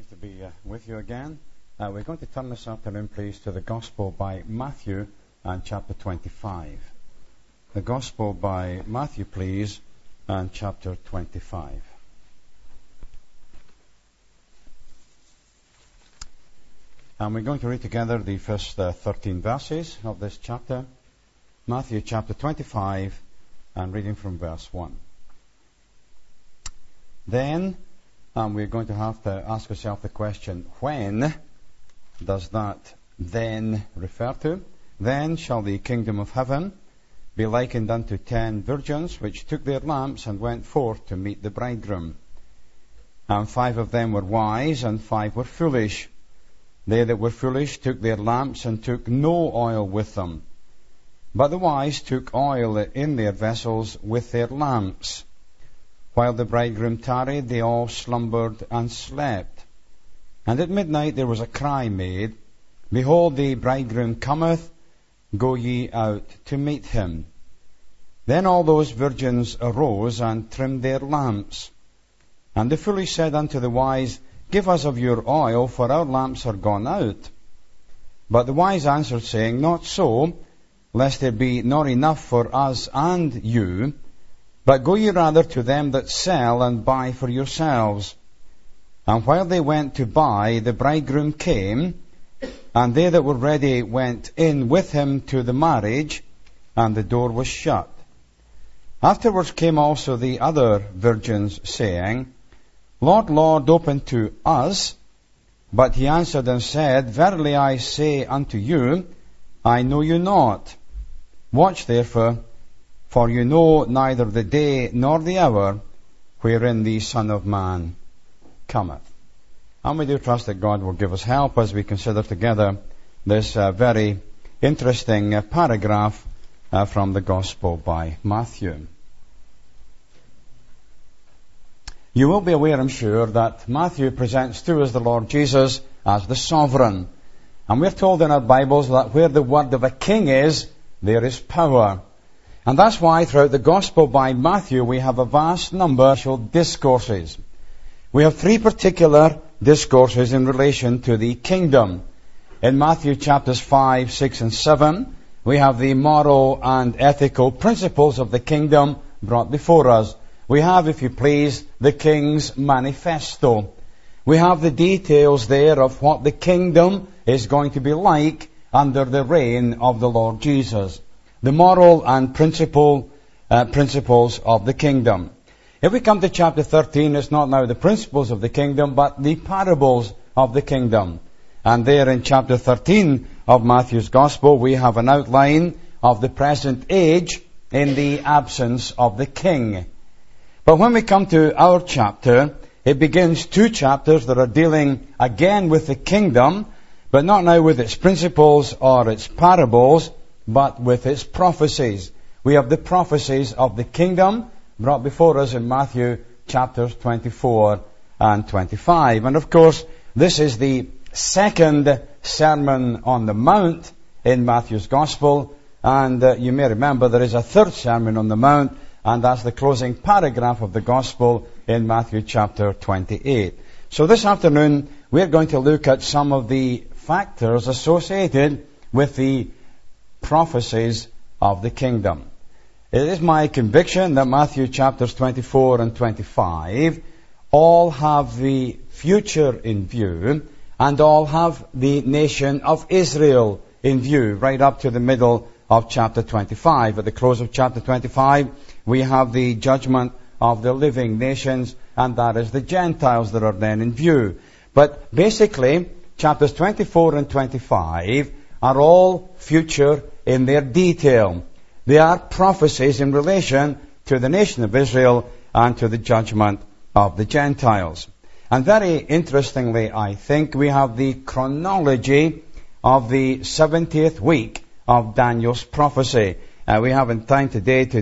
Nice to be with you again. We're going to turn this afternoon, please, to the Gospel by Matthew and chapter 25. The Gospel by Matthew, please, and chapter 25. And we're going to read together the first 13 verses of this chapter. Matthew chapter 25, and reading from verse 1. Then, we're going to have to ask ourselves the question, when does that then refer to? Then shall the kingdom of heaven be likened unto 10 virgins, which took their lamps and went forth to meet the bridegroom. And 5 of them were wise, and 5 were foolish. They that were foolish took their lamps, and took no oil with them. But the wise took oil in their vessels with their lamps. While the bridegroom tarried, they all slumbered and slept. And at midnight there was a cry made, Behold, the bridegroom cometh, go ye out to meet him. Then all those virgins arose and trimmed their lamps. And the foolish said unto the wise, Give us of your oil, for our lamps are gone out. But the wise answered, saying, Not so, lest there be not enough for us and you, but go ye rather to them that sell, and buy for yourselves. And while they went to buy, the bridegroom came, and they that were ready went in with him to the marriage, and the door was shut. Afterwards came also the other virgins, saying, Lord, Lord, open to us. But he answered and said, Verily I say unto you, I know you not. Watch therefore, for you know neither the day nor the hour wherein the Son of Man cometh. And we do trust that God will give us help as we consider together this very interesting paragraph from the Gospel by Matthew. You will be aware, I'm sure, that Matthew presents to us the Lord Jesus as the sovereign. And we're told in our Bibles that where the word of a king is, there is power. And that's why throughout the Gospel by Matthew we have a vast number of discourses. We have 3 particular discourses in relation to the kingdom. In Matthew chapters 5, 6 and 7, we have the moral and ethical principles of the kingdom brought before us. We have, if you please, the King's Manifesto. We have the details there of what the kingdom is going to be like under the reign of the Lord Jesus. The moral and principles of the kingdom. If we come to chapter 13, it's not now the principles of the kingdom, but the parables of the kingdom. And there in chapter 13 of Matthew's Gospel, we have an outline of the present age in the absence of the king. But when we come to our chapter, it begins 2 chapters that are dealing again with the kingdom, but not now with its principles or its parables, but with its prophecies. We have the prophecies of the kingdom brought before us in Matthew chapters 24 and 25. And of course, this is the second Sermon on the Mount in Matthew's Gospel. And you may remember there is a third Sermon on the Mount, and that's the closing paragraph of the Gospel in Matthew chapter 28. So this afternoon, we're going to look at some of the factors associated with the prophecies of the kingdom. It is my conviction that Matthew chapters 24 and 25 all have the future in view, and all have the nation of Israel in view, right up to the middle of chapter 25. At the close of chapter 25, we have the judgment of the living nations, and that is the Gentiles that are then in view. But basically, chapters 24 and 25 are all future in their detail. They are prophecies in relation to the nation of Israel and to the judgment of the Gentiles. And very interestingly, I think, we have the chronology of the 70th week of Daniel's prophecy. We haven't time today to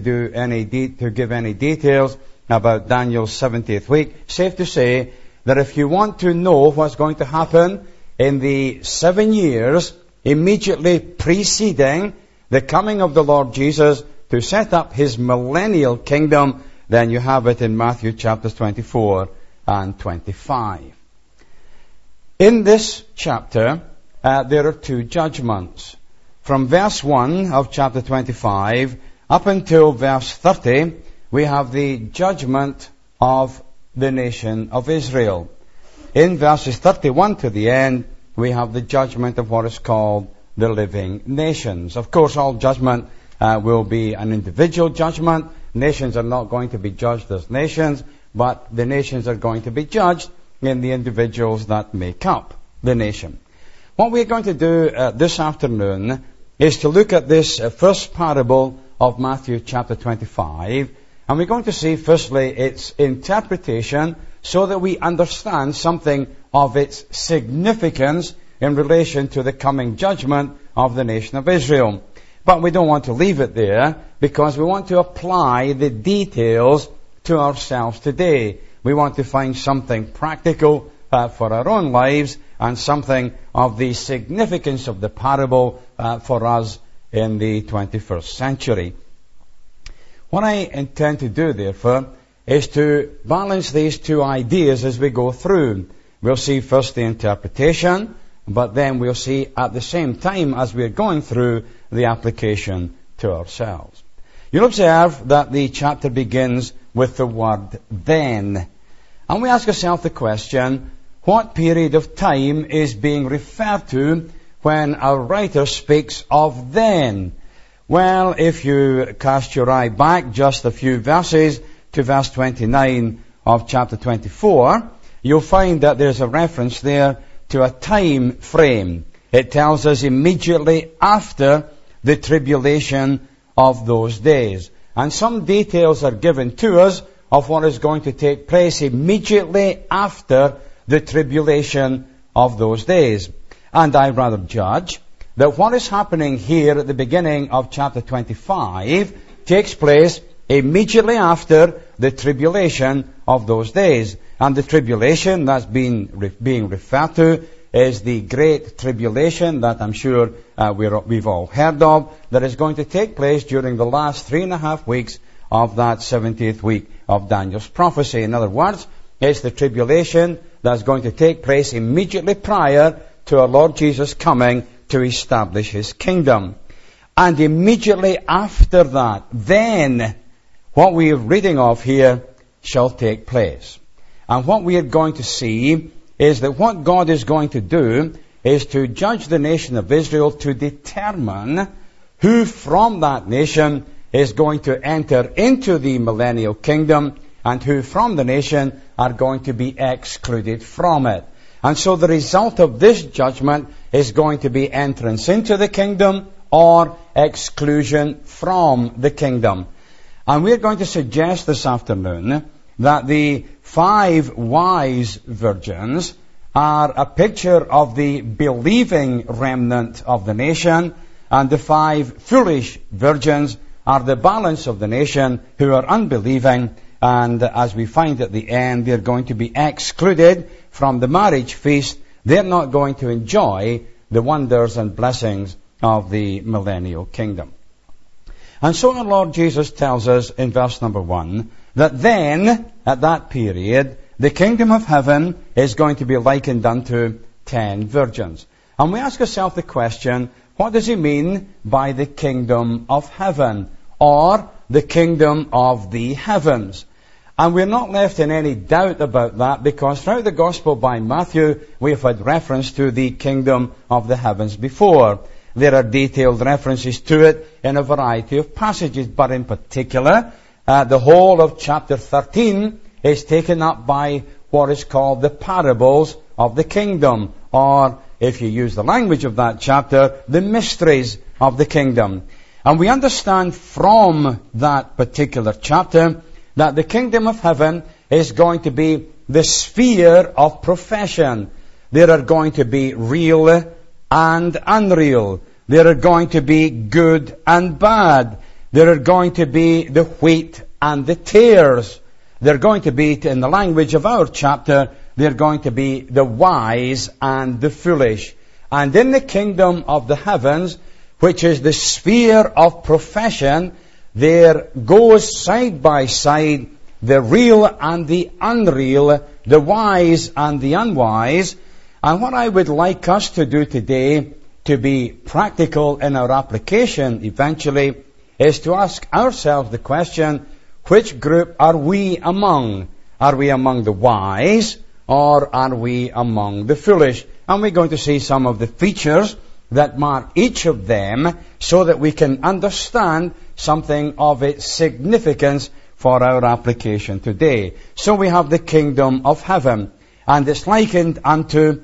give any details about Daniel's 70th week. Safe to say that if you want to know what's going to happen in the 7 years immediately preceding the coming of the Lord Jesus to set up his millennial kingdom, then you have it in Matthew chapters 24 and 25. In this chapter, there are two judgments. From verse 1 of chapter 25 up until verse 30, we have the judgment of the nation of Israel. In verses 31 to the end, we have the judgment of what is called the living nations. Of course, all judgment will be an individual judgment. Nations are not going to be judged as nations, but the nations are going to be judged in the individuals that make up the nation. What we're going to do this afternoon is to look at this first parable of Matthew chapter 25, and we're going to see firstly its interpretation so that we understand something of its significance in relation to the coming judgment of the nation of Israel. But we don't want to leave it there, because we want to apply the details to ourselves today. We want to find something practical for our own lives and something of the significance of the parable for us in the 21st century. What I intend to do, therefore, is to balance these two ideas as we go through. We'll see first the interpretation, but then we'll see at the same time as we're going through the application to ourselves. You'll observe that the chapter begins with the word then. And we ask ourselves the question, what period of time is being referred to when our writer speaks of then? Well, if you cast your eye back just a few verses to verse 29 of chapter 24, you'll find that there's a reference there to a time frame. It tells us immediately after the tribulation of those days. And some details are given to us of what is going to take place immediately after the tribulation of those days. And I rather judge that what is happening here at the beginning of chapter 25 takes place immediately after the tribulation of those days. And the tribulation that's being referred to is the great tribulation that I'm sure we've all heard of, that is going to take place during the last 3.5 weeks of that 70th week of Daniel's prophecy. In other words, it's the tribulation that's going to take place immediately prior to our Lord Jesus coming to establish His kingdom. And immediately after that, then, what we are reading of here shall take place. And what we are going to see is that what God is going to do is to judge the nation of Israel to determine who from that nation is going to enter into the millennial kingdom and who from the nation are going to be excluded from it. And so the result of this judgment is going to be entrance into the kingdom or exclusion from the kingdom. And we're going to suggest this afternoon that the 5 wise virgins are a picture of the believing remnant of the nation, and the 5 foolish virgins are the balance of the nation who are unbelieving, and as we find at the end, they're going to be excluded from the marriage feast. They're not going to enjoy the wonders and blessings of the millennial kingdom. And so our Lord Jesus tells us in verse number 1 that then, at that period, the kingdom of heaven is going to be likened unto 10 virgins. And we ask ourselves the question, what does he mean by the kingdom of heaven, or the kingdom of the heavens? And we're not left in any doubt about that, because throughout the Gospel by Matthew, we have had reference to the kingdom of the heavens before. There are detailed references to it in a variety of passages, but in particular, the whole of chapter 13 is taken up by what is called the parables of the kingdom, or, if you use the language of that chapter, the mysteries of the kingdom. And we understand from that particular chapter that the kingdom of heaven is going to be the sphere of profession. There are going to be real and unreal. There are going to be good and bad. There are going to be the wheat and the tares. They're going to be, in the language of our chapter, they're going to be the wise and the foolish. And in the kingdom of the heavens, which is the sphere of profession, there goes side by side the real and the unreal, the wise and the unwise. And what I would like us to do today, to be practical in our application eventually, is to ask ourselves the question, which group are we among? Are we among the wise, or are we among the foolish? And we're going to see some of the features that mark each of them so that we can understand something of its significance for our application today. So we have the kingdom of heaven, and it's likened unto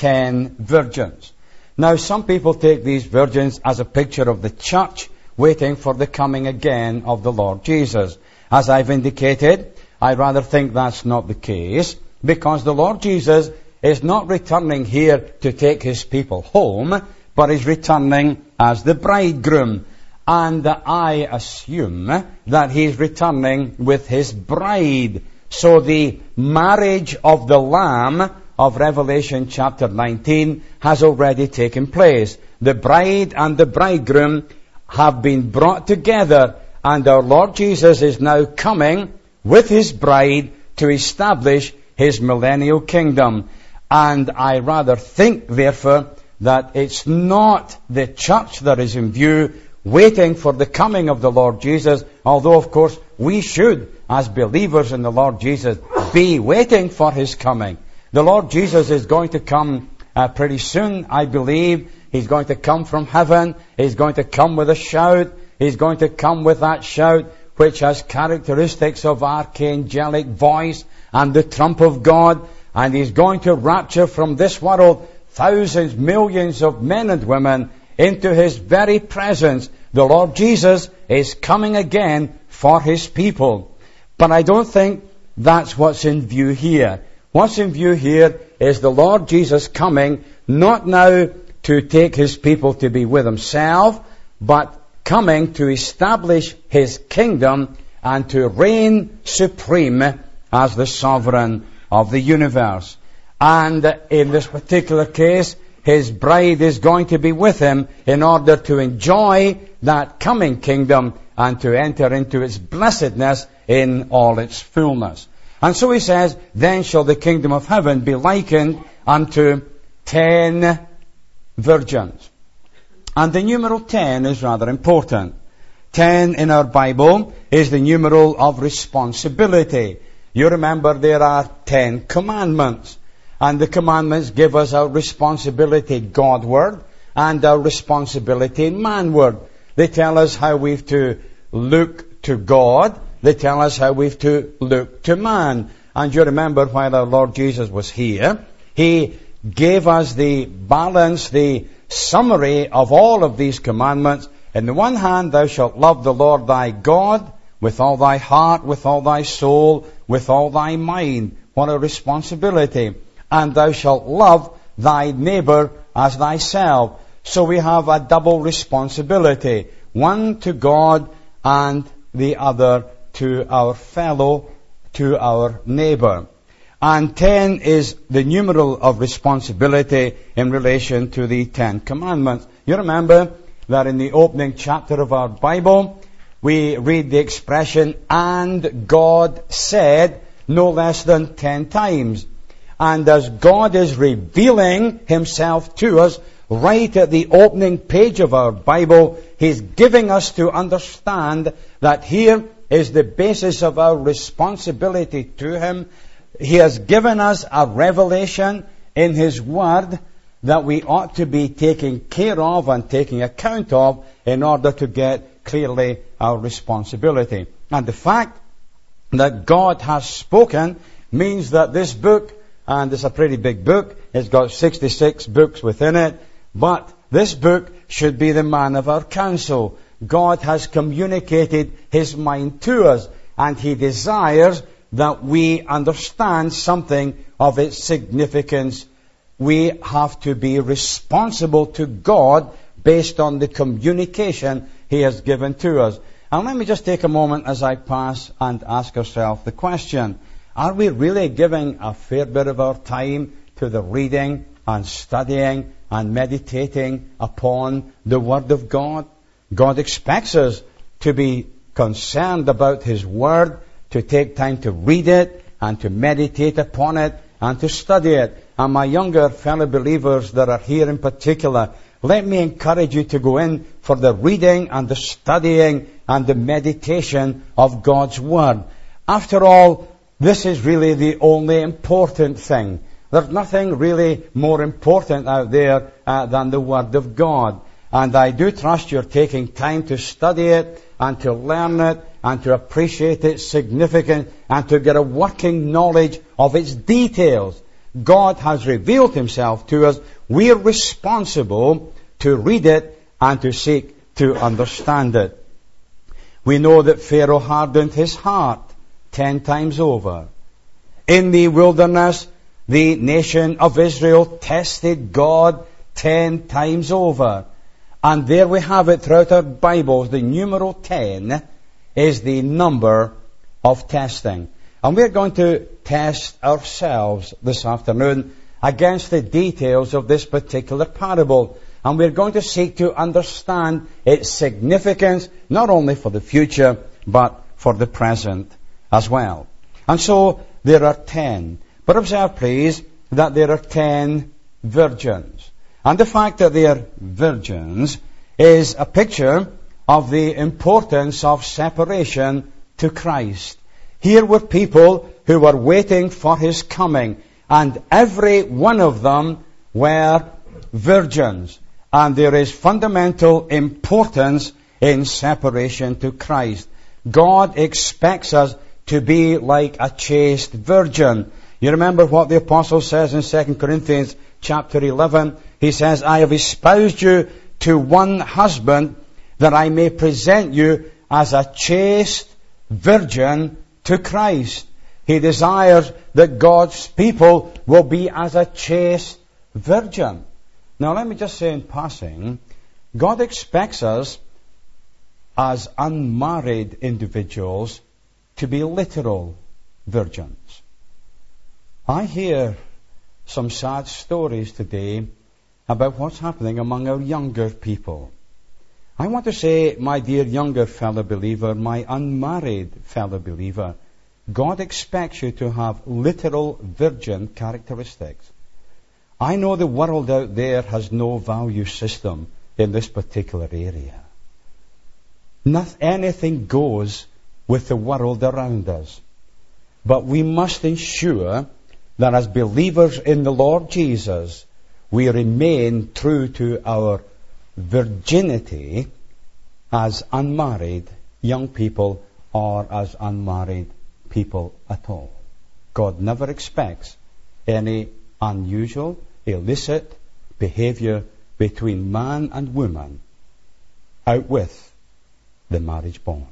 10 virgins. Now, some people take these virgins as a picture of the church waiting for the coming again of the Lord Jesus. As I've indicated, I rather think that's not the case, because the Lord Jesus is not returning here to take his people home, but is returning as the bridegroom. And I assume that he's returning with his bride. So the marriage of the Lamb of Revelation chapter 19 has already taken place. The bride and the bridegroom have been brought together, and our Lord Jesus is now coming with his bride to establish his millennial kingdom. And I rather think, therefore, that it's not the church that is in view waiting for the coming of the Lord Jesus, although, of course, we should, as believers in the Lord Jesus, be waiting for his coming. The Lord Jesus is going to come pretty soon, I believe. He's going to come from heaven. He's going to come with a shout. He's going to come with that shout which has characteristics of archangelic voice and the trump of God. And he's going to rapture from this world thousands, millions of men and women into his very presence. The Lord Jesus is coming again for his people. But I don't think that's what's in view here. What's in view here is the Lord Jesus coming, not now to take his people to be with himself, but coming to establish his kingdom and to reign supreme as the sovereign of the universe. And in this particular case, his bride is going to be with him in order to enjoy that coming kingdom and to enter into its blessedness in all its fullness. And so he says, then shall the kingdom of heaven be likened unto 10 virgins. And the numeral 10 is rather important. 10 in our Bible is the numeral of responsibility. You remember there are 10 commandments. And the commandments give us our responsibility Godward and our responsibility manward. They tell us how we've to look to God. They tell us how we've to look to man. And you remember while our Lord Jesus was here, he gave us the balance, the summary of all of these commandments. In the one hand, thou shalt love the Lord thy God with all thy heart, with all thy soul, with all thy mind. What a responsibility. And thou shalt love thy neighbor as thyself. So we have a double responsibility. One to God and the other to our fellow, to our neighbor. And 10 is the numeral of responsibility in relation to the 10 commandments. You remember that in the opening chapter of our Bible, we read the expression, and God said, no less than 10 times. And as God is revealing himself to us right at the opening page of our Bible, he's giving us to understand that here is the basis of our responsibility to him. He has given us a revelation in his word that we ought to be taking care of and taking account of in order to get clearly our responsibility. And the fact that God has spoken means that this book, and it's a pretty big book, it's got 66 books within it, but this book should be the man of our counsel. God has communicated his mind to us, and he desires that we understand something of its significance. We have to be responsible to God based on the communication he has given to us. And let me just take a moment as I pass and ask ourselves the question, are we really giving a fair bit of our time to the reading and studying and meditating upon the Word of God? God expects us to be concerned about his Word, to take time to read it and to meditate upon it and to study it. and my younger fellow believers that are here in particular, let me encourage you to go in for the reading and the studying and the meditation of God's Word. After all, this is really the only important thing. There's nothing really more important out there than the Word of God. And I do trust you're taking time to study it and to learn it and to appreciate its significance and to get a working knowledge of its details. God has revealed Himself to us. We're responsible to read it and to seek to understand it. We know that Pharaoh hardened his heart 10 times over. In the wilderness, the nation of Israel tested God 10 times over. And there we have it throughout our Bibles. The numeral 10 is the number of testing. And we're going to test ourselves this afternoon against the details of this particular parable. And we're going to seek to understand its significance, not only for the future, but for the present as well. And so there are 10. But observe, please, that there are 10 virgins. And the fact that they are virgins is a picture of the importance of separation to Christ. Here were people who were waiting for His coming, and every one of them were virgins. And there is fundamental importance in separation to Christ. God expects us to be like a chaste virgin. You remember what the apostle says in 2 Corinthians chapter 11. He says, I have espoused you to one husband that I may present you as a chaste virgin to Christ. He desires that God's people will be as a chaste virgin. Now let me just say in passing, God expects us as unmarried individuals to be literal virgins. I hear some sad stories today about what's happening among our younger people. I want to say, my dear younger fellow believer, my unmarried fellow believer, God expects you to have literal virgin characteristics. I know the world out there has no value system in this particular area. Anything goes with the world around us. But we must ensure that as believers in the Lord Jesus, we remain true to our virginity as unmarried young people or as unmarried people at all. God never expects any unusual, illicit behavior between man and woman out with the marriage bond.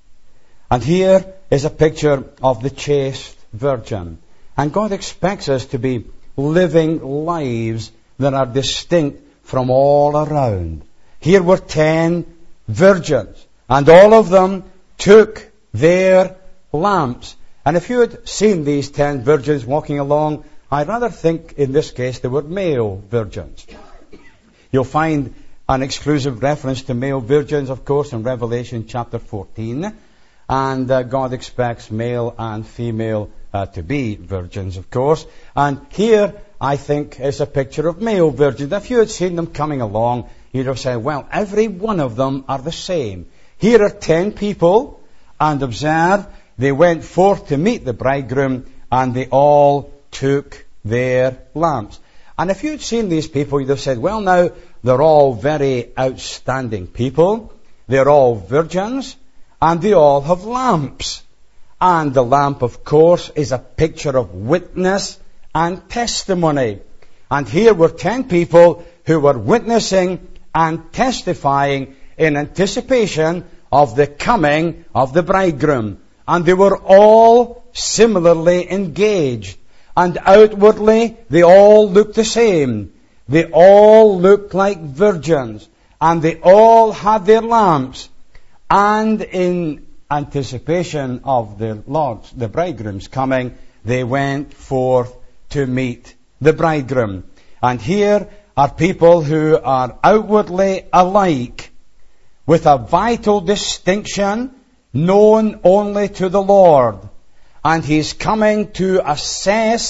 And here is a picture of the chaste virgin. And God expects us to be living lives that are distinct from all around. Here were 10 virgins, and all of them took their lamps. And if you had seen these 10 virgins walking along, I'd rather think in this case they were male virgins. You'll find an exclusive reference to male virgins, of course, in Revelation chapter 14. And God expects male and female to be virgins, of course. And here, I think, is a picture of male virgins. If you had seen them coming along, you'd have said, well, every one of them are the same. Here are 10 people, and observe, they went forth to meet the bridegroom, and they all took their lamps. And if you'd seen these people, you'd have said, well, now, they're all very outstanding people. They're all virgins, and they all have lamps. And the lamp, of course, is a picture of witness and testimony. And here were 10 people who were witnessing and testifying in anticipation of the coming of the bridegroom. And they were all similarly engaged. And outwardly, they all looked the same. They all looked like virgins. And they all had their lamps. And in anticipation of the bridegroom's coming, they went forth to meet the bridegroom. And here are people who are outwardly alike, with a vital distinction known only to the Lord. And He's coming to assess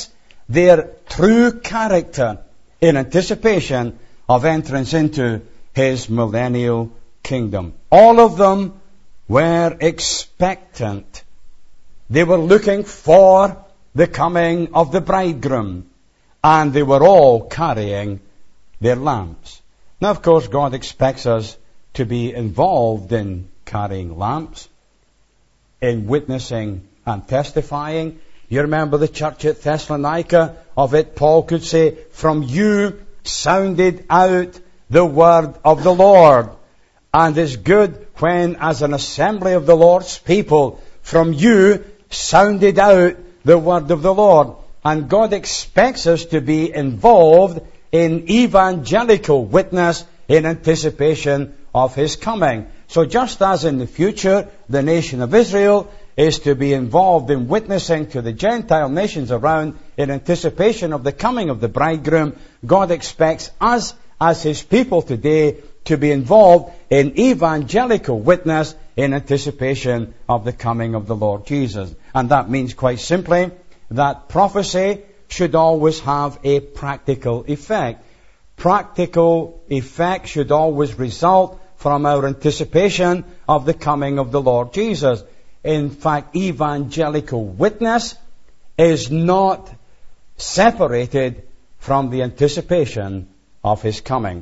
their true character in anticipation of entrance into his millennial kingdom. All of them were expectant. They were looking for the coming of the bridegroom, and they were all carrying their lamps. Now, of course, God expects us to be involved in carrying lamps, in witnessing and testifying. You remember the church at Thessalonica? Of it, Paul could say, from you sounded out the word of the Lord. And it's good when, as an assembly of the Lord's people, from you sounded out the word of the Lord. And God expects us to be involved in evangelical witness in anticipation of his coming. So just as in the future the nation of Israel is to be involved in witnessing to the Gentile nations around in anticipation of the coming of the bridegroom, God expects us as his people today to be involved in evangelical witness in anticipation of the coming of the Lord Jesus. And that means quite simply that prophecy should always have a practical effect. Practical effect should always result from our anticipation of the coming of the Lord Jesus. In fact, evangelical witness is not separated from the anticipation of his coming.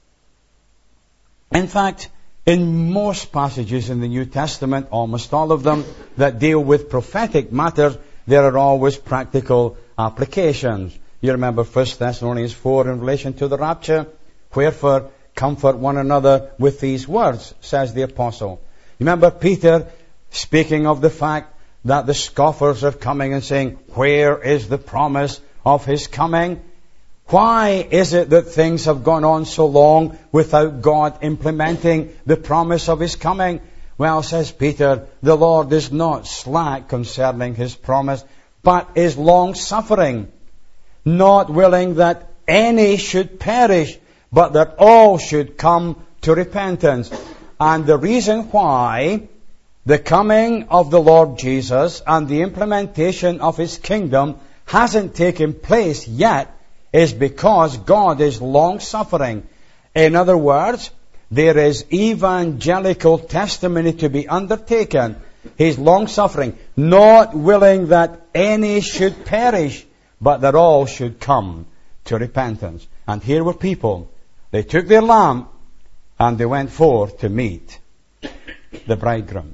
In fact, in most passages in the New Testament, almost all of them, that deal with prophetic matters, there are always practical applications. You remember 1 Thessalonians 4 in relation to the rapture. Wherefore, comfort one another with these words, says the apostle. You remember Peter speaking of the fact that the scoffers are coming and saying, where is the promise of his coming? Why is it that things have gone on so long without God implementing the promise of his coming? Well, says Peter, the Lord is not slack concerning his promise, but is long-suffering, not willing that any should perish, but that all should come to repentance. And the reason why the coming of the Lord Jesus and the implementation of his kingdom hasn't taken place yet is because God is long-suffering. In other words, there is evangelical testimony to be undertaken. He's long-suffering, not willing that any should perish, but that all should come to repentance. And here were people. They took their lamp and they went forth to meet the bridegroom.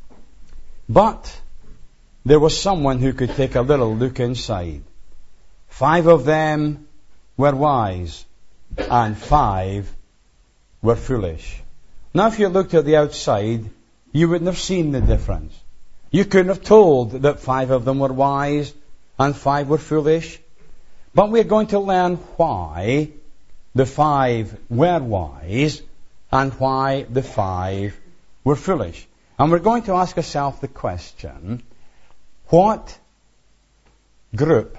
But there was someone who could take a little look inside. 5 of them were wise and 5 were foolish. Now, if you looked at the outside, you wouldn't have seen the difference. You couldn't have told that 5 of them were wise and 5 were foolish. But we're going to learn why the 5 were wise and why the 5 were foolish. And we're going to ask ourselves the question, what group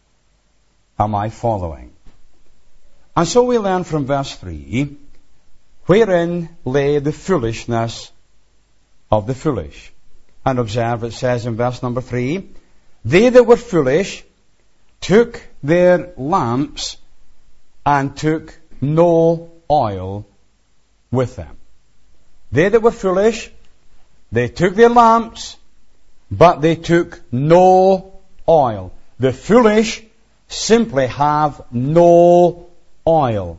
am I following? And so we learn from verse 3, wherein lay the foolishness of the foolish. And observe, it says in verse number 3, they that were foolish took their lamps and took no oil with them. They that were foolish, they took their lamps, but they took no oil. The foolish simply have no oil.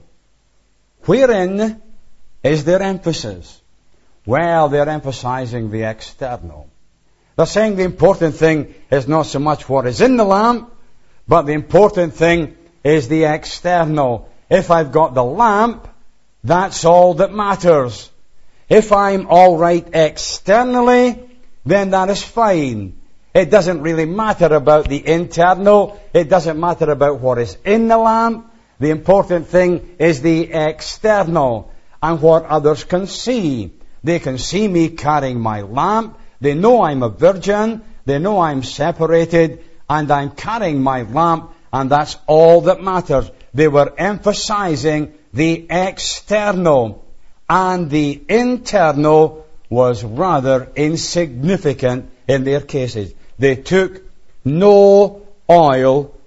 Wherein is their emphasis? Well, they're emphasizing the external. They're saying the important thing is not so much what is in the lamp, but the important thing is the external. If I've got the lamp, that's all that matters. If I'm all right externally, then that is fine. It doesn't really matter about the internal. It doesn't matter about what is in the lamp. The important thing is the external and what others can see. They can see me carrying my lamp. They know I'm a virgin. They know I'm separated and I'm carrying my lamp, and that's all that matters. They were emphasizing the external, and the internal was rather insignificant in their cases. They took no oil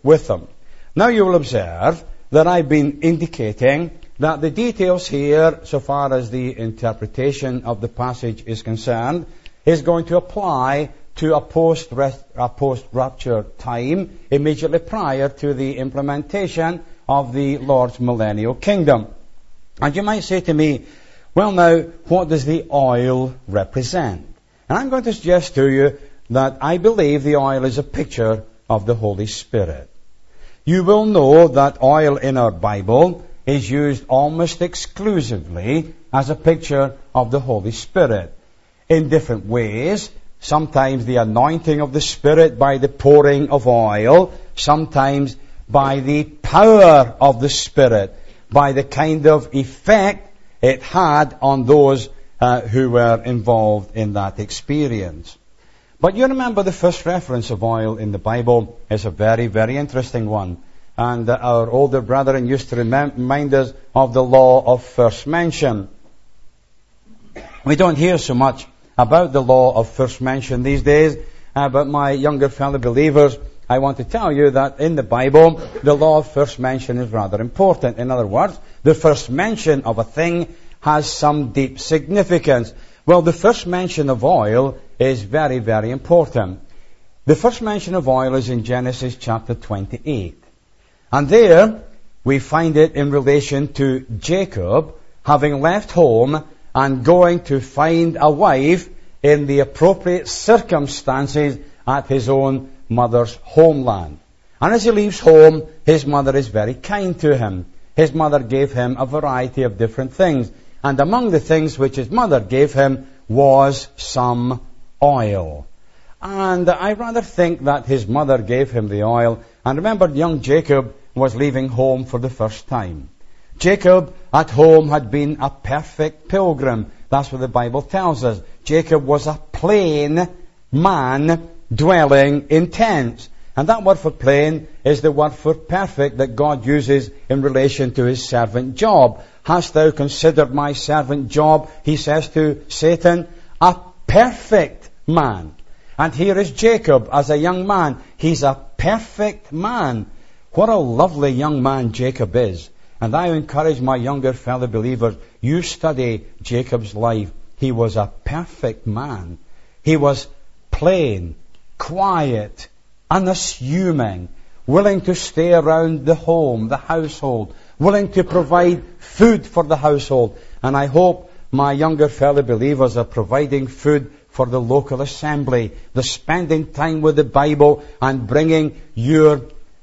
with them. Now you will observe that I've been indicating that the details here, so far as the interpretation of the passage is concerned, is going to apply to a post-rapture time immediately prior to the implementation of the Lord's millennial kingdom. And you might say to me, well now, what does the oil represent? And I'm going to suggest to you that I believe the oil is a picture of the Holy Spirit. You will know that oil in our Bible is used almost exclusively as a picture of the Holy Spirit in different ways. Sometimes the anointing of the Spirit by the pouring of oil, sometimes by the power of the Spirit, by the kind of effect it had on those who were involved in that experience. But you remember the first reference of oil in the Bible is a very, very interesting one. And our older brethren used to remind us of the law of first mention. We don't hear so much about the law of first mention these days, but my younger fellow believers, I want to tell you that in the Bible, the law of first mention is rather important. In other words, the first mention of a thing has some deep significance. Well, the first mention of oil is very, very important. The first mention of oil is in Genesis chapter 28. And there we find it in relation to Jacob having left home and going to find a wife in the appropriate circumstances at his own mother's homeland. And as he leaves home, his mother is very kind to him. His mother gave him a variety of different things. And among the things which his mother gave him was some oil. And I rather think that his mother gave him the oil. And remember, young Jacob was leaving home for the first time. Jacob at home had been a perfect pilgrim. That's what the Bible tells us. Jacob was a plain man dwelling in tents. And that word for plain is the word for perfect that God uses in relation to his servant Job. Hast thou considered my servant Job, he says to Satan, a perfect man. And here is Jacob as a young man. He's a perfect man. What a lovely young man Jacob is. And I encourage my younger fellow believers, you study Jacob's life. He was a perfect man. He was plain, quiet, unassuming, willing to stay around the home, the household, willing to provide food for the household. And I hope my younger fellow believers are providing food for the local assembly. They're spending time with the Bible and bringing your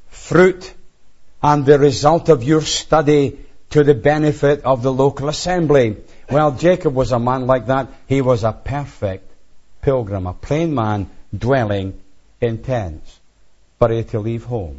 fruit and the result of your study to the benefit of the local assembly. Well, Jacob was a man like that. He was a perfect pilgrim, a plain man dwelling in tents, but he had to leave home.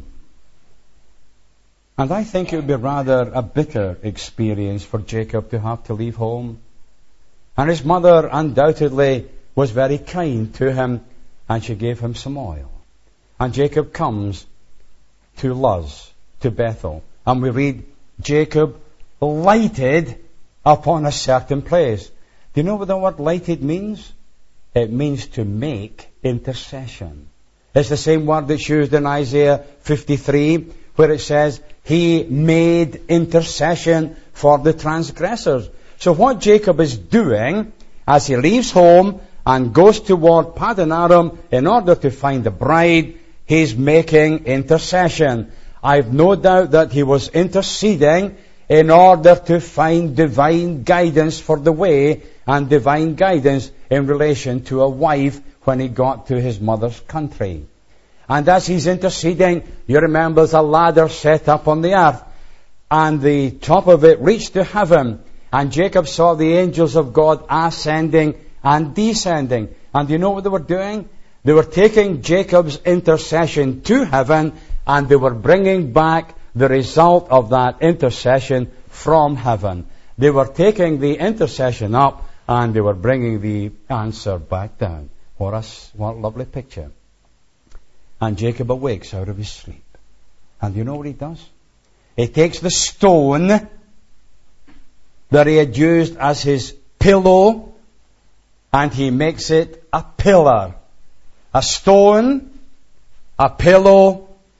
And I think it would be rather a bitter experience for Jacob to have to leave home. And his mother undoubtedly was very kind to him, and she gave him some oil. And Jacob comes to Luz, to Bethel. And we read, Jacob lighted upon a certain place. Do you know what the word lighted means? It means to make intercession. It's the same word that's used in Isaiah 53, where it says, he made intercession for the transgressors. So what Jacob is doing, as he leaves home and goes toward Paddan Aram in order to find a bride, he's making intercession. I've no doubt that he was interceding in order to find divine guidance for the way and divine guidance in relation to a wife when he got to his mother's country. And as he's interceding, you remember there's a ladder set up on the earth, and the top of it reached to heaven, and Jacob saw the angels of God ascending and descending. And you know what they were doing? They were taking Jacob's intercession to heaven, and they were bringing back the result of that intercession from heaven. They were taking the intercession up, and they were bringing the answer back down. What a lovely picture. And Jacob awakes out of his sleep. And you know what he does? He takes the stone that he had used as his pillow, and he makes it a pillar. A stone, a pillow,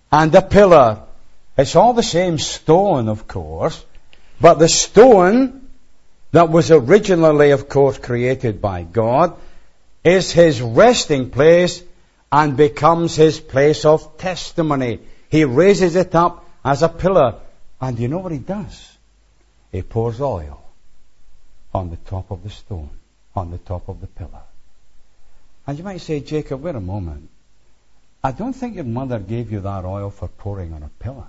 and a pillar. It's all the same stone, of course, but the stone that was originally, of course, created by God is his resting place and becomes his place of testimony. He raises it up as a pillar. And you know what he does? He pours oil on the top of the stone, on the top of the pillar. And you might say, Jacob, wait a moment. I don't think your mother gave you that oil for pouring on a pillar.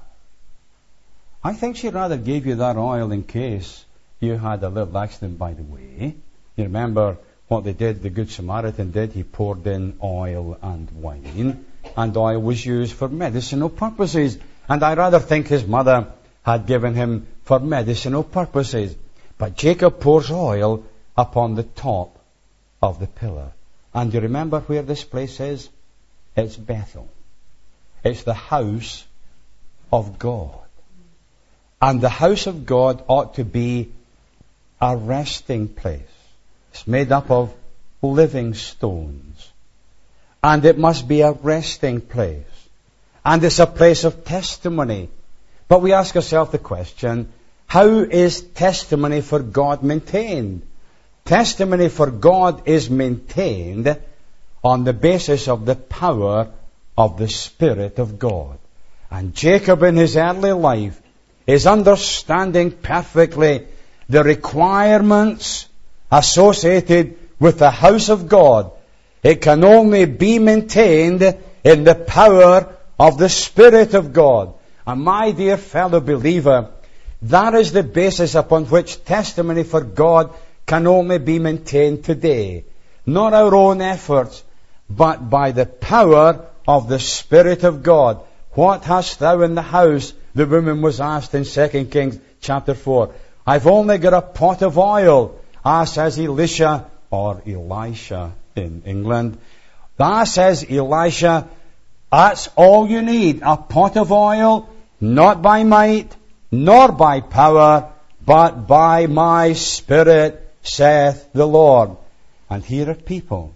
I think she rather gave you that oil in case you had a little accident by the way. You remember what they did, the Good Samaritan did. He poured in oil and wine, and oil was used for medicinal purposes. And I rather think his mother had given him for medicinal purposes. But Jacob pours oil upon the top of the pillar. And you remember where this place is? It's Bethel. It's the house of God. And the house of God ought to be a resting place. It's made up of living stones. And it must be a resting place. And it's a place of testimony. But we ask ourselves the question, how is testimony for God maintained? Testimony for God is maintained on the basis of the power of the Spirit of God. And Jacob in his early life is understanding perfectly the requirements associated with the house of God. It can only be maintained in the power of the Spirit of God. And my dear fellow believer, that is the basis upon which testimony for God can only be maintained today. Not our own efforts, but by the power of the Spirit of God. What hast thou in the house? The woman was asked in 2 Kings chapter 4. I've only got a pot of oil. Says Elisha, or Elisha in England. Says Elisha, that's all you need. A pot of oil, not by might, nor by power, but by my Spirit, saith the Lord. And here are people,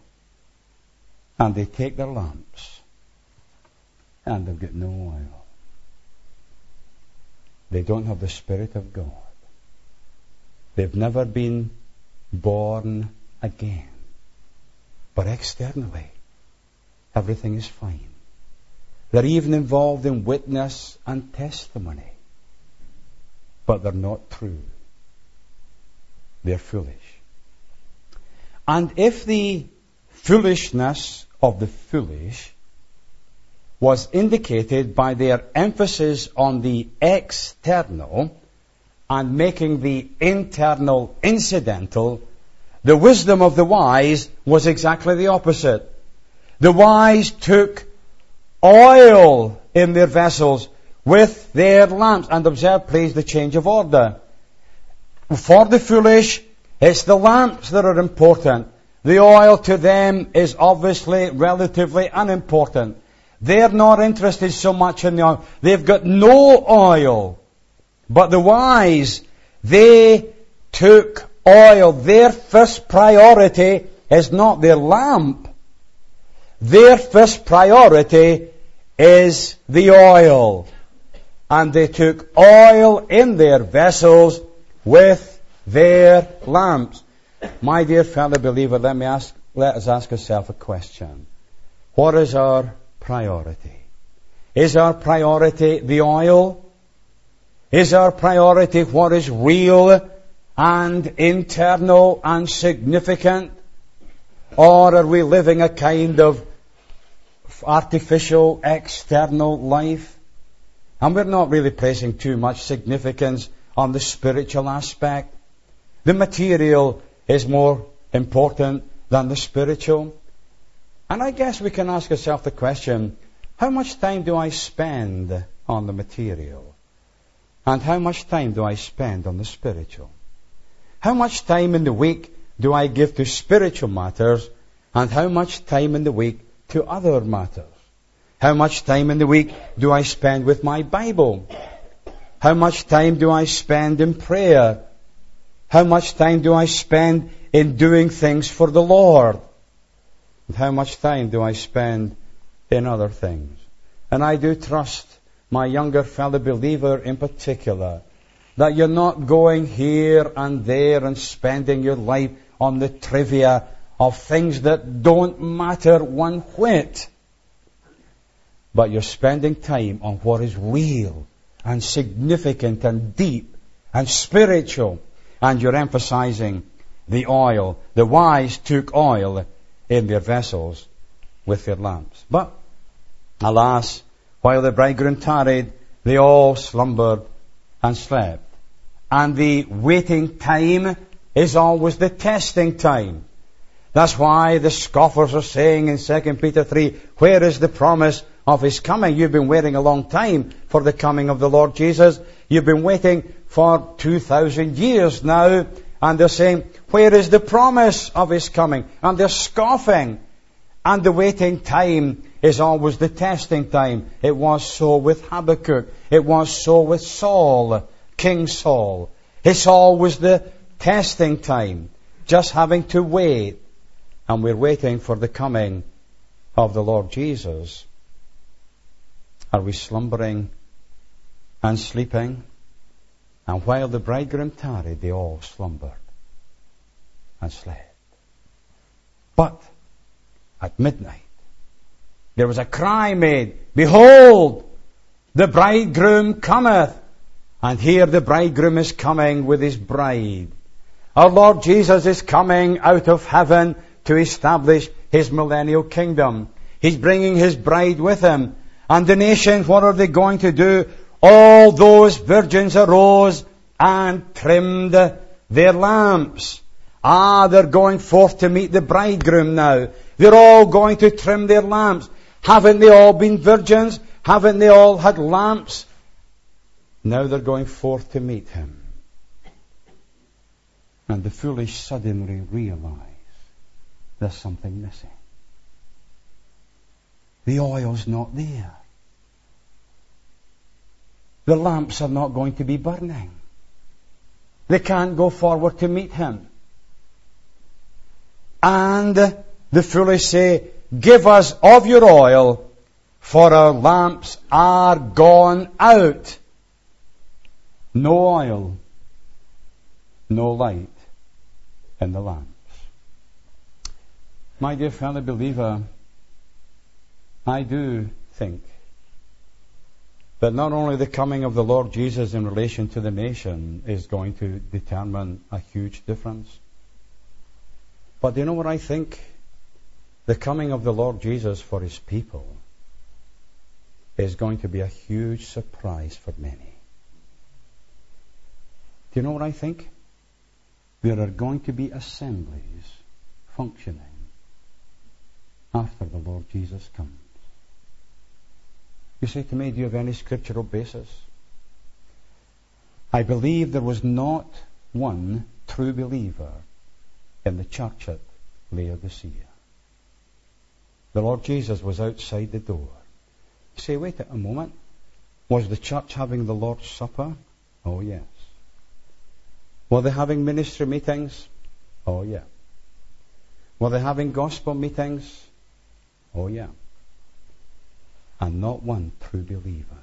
and they take their lamps, and they've got no oil. They don't have the Spirit of God. They've never been born again. But externally, everything is fine. They're even involved in witness and testimony. But they're not true. They're foolish. And if the foolishness of the foolish was indicated by their emphasis on the external and making the internal incidental, the wisdom of the wise was exactly the opposite. The wise took oil in their vessels with their lamps. And observe, please, the change of order. For the foolish, it's the lamps that are important. The oil to them is obviously relatively unimportant. They're not interested so much in the oil. They've got no oil. But the wise, they took oil. Their first priority is not their lamp. Their first priority is the oil. And they took oil in their vessels with their lamps. My dear fellow believer, let us ask ourselves a question. What is our priority? Is our priority the oil? Is our priority what is real and internal and significant? Or are we living a kind of artificial external life? And we're not really placing too much significance on the spiritual aspect. The material is more important than the spiritual. And I guess we can ask ourselves the question, how much time do I spend on the material? And how much time do I spend on the spiritual? How much time in the week do I give to spiritual matters? And how much time in the week to other matters? How much time in the week do I spend with my Bible? How much time do I spend in prayer? How much time do I spend in doing things for the Lord? And how much time do I spend in other things? And I do trust my younger fellow believer in particular, that you're not going here and there and spending your life on the trivia of things that don't matter one whit, but you're spending time on what is real and significant and deep and spiritual, and you're emphasizing the oil. The wise took oil in their vessels with their lamps. But, alas, while the bridegroom tarried, they all slumbered and slept. And the waiting time is always the testing time. That's why the scoffers are saying in 2 Peter 3, where is the promise of His coming? You've been waiting a long time for the coming of the Lord Jesus. You've been waiting for 2,000 years now. And they're saying, where is the promise of His coming? And they're scoffing. And the waiting time is always the testing time. It was so with Habakkuk. It was so with Saul, King Saul. It's always the testing time. Just having to wait. And we're waiting for the coming of the Lord Jesus. Are we slumbering and sleeping? And while the bridegroom tarried, they all slumbered and slept. But at midnight, there was a cry made, behold, the bridegroom cometh. And here the bridegroom is coming with his bride. Our Lord Jesus is coming out of heaven to establish His millennial kingdom. He's bringing His bride with Him. And the nations, what are they going to do? All those virgins arose and trimmed their lamps. They're going forth to meet the bridegroom now. They're all going to trim their lamps. Haven't they all been virgins? Haven't they all had lamps? Now they're going forth to meet Him. And the foolish suddenly realize there's something missing. The oil's not there. The lamps are not going to be burning. They can't go forward to meet Him. And the foolish say, give us of your oil, for our lamps are gone out. No oil, no light in the lamps. My dear fellow believer, I do think that not only the coming of the Lord Jesus in relation to the nation is going to determine a huge difference, but do you know what I think? The coming of the Lord Jesus for His people is going to be a huge surprise for many. Do you know what I think? There are going to be assemblies functioning after the Lord Jesus comes. You say to me, do you have any scriptural basis? I believe there was not one true believer in the church at Laodicea. The Lord Jesus was outside the door. You say, wait a moment. Was the church having the Lord's Supper? Oh, yes. Were they having ministry meetings? Oh, yeah. Were they having gospel meetings? Oh, yeah. And not one true believer.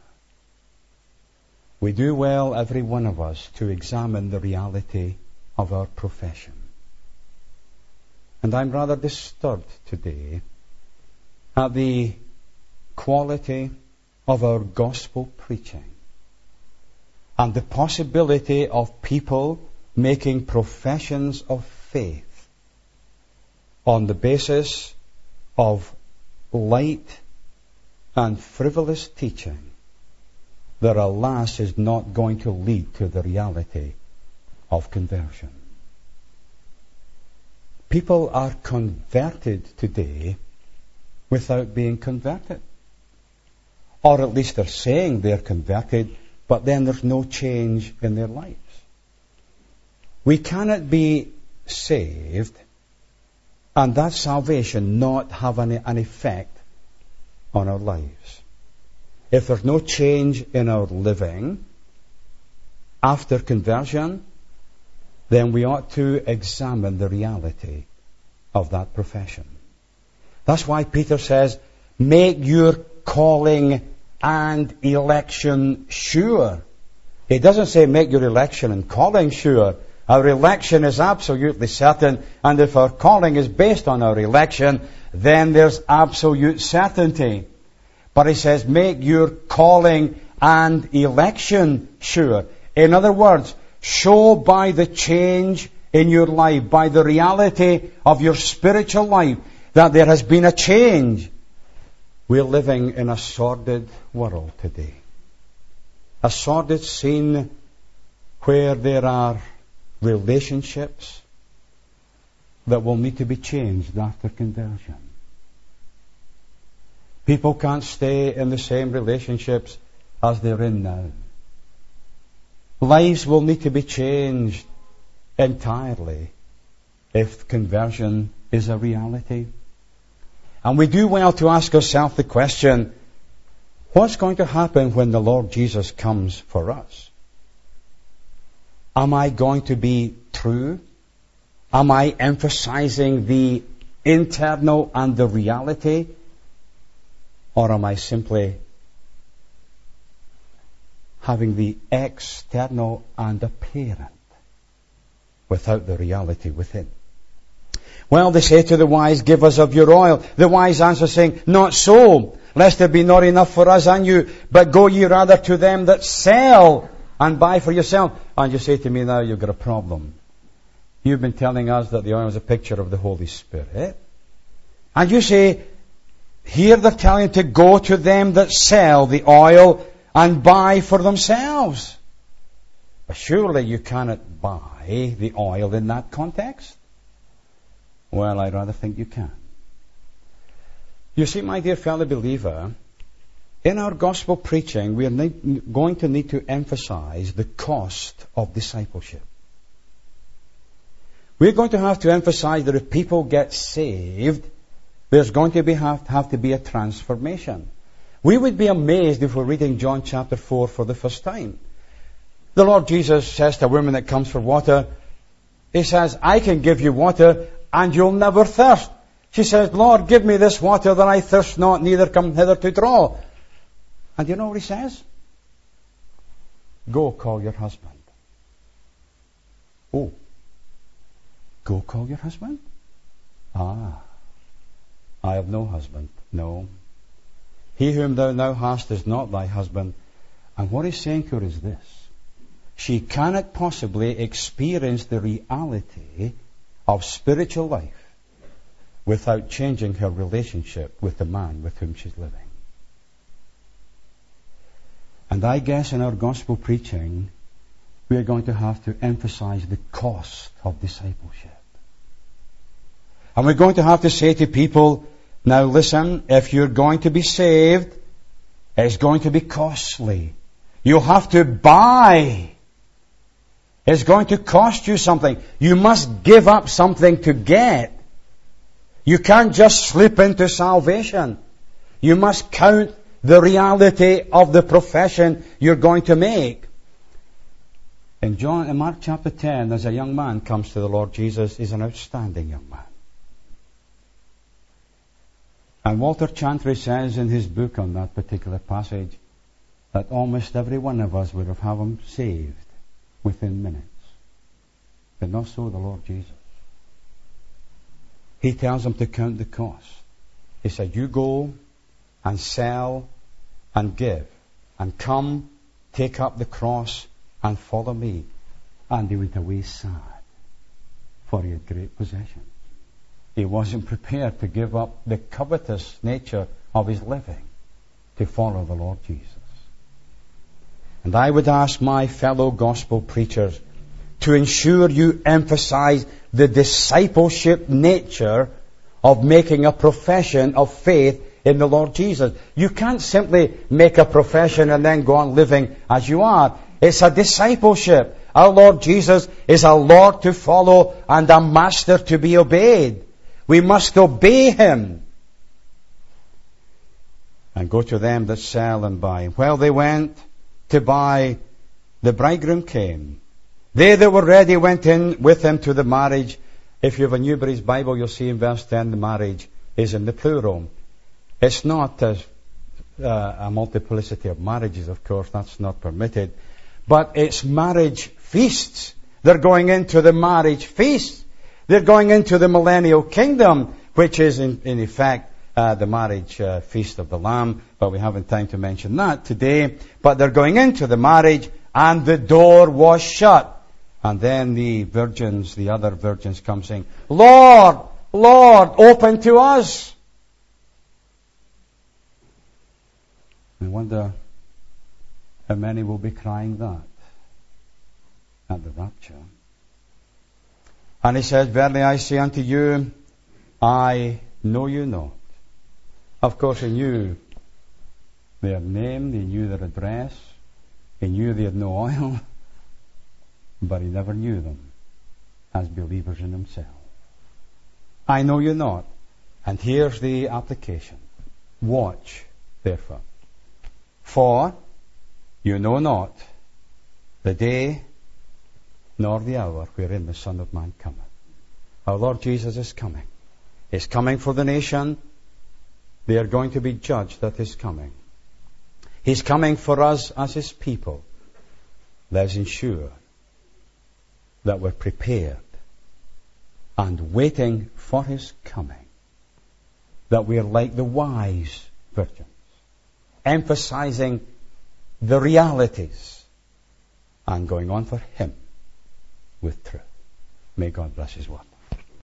We do well, every one of us, to examine the reality of our profession. And I'm rather disturbed today at the quality of our gospel preaching and the possibility of people making professions of faith on the basis of light and frivolous teaching that, alas, is not going to lead to the reality of conversion. People are converted today without being converted. Or at least they're saying they're converted, but then there's no change in their lives. We cannot be saved and that salvation not have an effect on our lives. If there's no change in our living after conversion, then we ought to examine the reality of that profession. That's why Peter says, make your calling and election sure. He doesn't say make your election and calling sure. Our election is absolutely certain, and if our calling is based on our election, then there's absolute certainty. But he says make your calling and election sure. In other words, show by the change in your life, by the reality of your spiritual life, that there has been a change. We're living in a sordid world today. A sordid scene where there are relationships that will need to be changed after conversion. People can't stay in the same relationships as they're in now. Lives will need to be changed entirely if conversion is a reality. And we do well to ask ourselves the question, what's going to happen when the Lord Jesus comes for us? Am I going to be true? Am I emphasizing the internal and the reality? Or am I simply having the external and apparent without the reality within? Well, they say to the wise, give us of your oil. The wise answer saying, not so, lest there be not enough for us and you, but go ye rather to them that sell and buy for yourself. And you say to me, now you've got a problem. You've been telling us that the oil is a picture of the Holy Spirit. And you say, here they're telling you to go to them that sell the oil and buy for themselves. But surely you cannot buy the oil in that context. Well, I rather think you can. You see, my dear fellow believer, in our gospel preaching, we are going to need to emphasize the cost of discipleship. We're going to have to emphasize that if people get saved, there's going to have to be a transformation. We would be amazed if we're reading John chapter 4 for the first time. The Lord Jesus says to a woman that comes for water, He says, I can give you water and you'll never thirst. She says, Lord, give me this water that I thirst not, neither come hither to draw. And you know what He says? Go call your husband. Oh, go call your husband? Ah, I have no husband. No. He whom thou now hast is not thy husband. And what He's saying to her is this. She cannot possibly experience the reality of spiritual life without changing her relationship with the man with whom she's living. And I guess in our gospel preaching, we are going to have to emphasize the cost of discipleship. And we're going to have to say to people, now listen, if you're going to be saved, it's going to be costly. You'll have to buy. It's going to cost you something. You must give up something to get. You can't just slip into salvation. You must count the reality of the profession you're going to make. In Mark chapter 10, there's a young man comes to the Lord Jesus. He's an outstanding young man. And Walter Chantry says in his book on that particular passage that almost every one of us would have had him saved within minutes. But not so the Lord Jesus. He tells him to count the cost. He said, you go and sell and give and come, take up the cross and follow me. And he went away sad, for he had great possessions. He wasn't prepared to give up the covetous nature of his living to follow the Lord Jesus. And I would ask my fellow gospel preachers to ensure you emphasize the discipleship nature of making a profession of faith in the Lord Jesus. You can't simply make a profession and then go on living as you are. It's a discipleship. Our Lord Jesus is a Lord to follow and a Master to be obeyed. We must obey Him. And go to them that sell and buy. Well, they went to buy. The bridegroom came. They that were ready went in with him to the marriage. If you have a Newbury's Bible, you'll see in verse 10 the marriage is in the plural. It's not a multiplicity of marriages, of course. That's not permitted. But it's marriage feasts. They're going into the marriage feast. They're going into the millennial kingdom, which is in effect the marriage feast of the Lamb. But we haven't time to mention that today. But they're going into the marriage, and the door was shut. And then the virgins, the other virgins, come saying, Lord, Lord, open to us. I wonder how many will be crying that at the rapture. And he says, verily I say unto you, I know you not. Of course, he knew their name, he knew their address, he knew they had no oil, but he never knew them as believers in himself. I know you not. And here's the application. Watch, therefore. For you know not the day nor the hour wherein the Son of Man cometh. Our Lord Jesus is coming. He's coming for the nation. They are going to be judged at His coming. He's coming for us as His people. Let's ensure that we're prepared and waiting for His coming. That we are like the wise virgins, emphasizing the realities and going on for Him with truth. May God bless His word.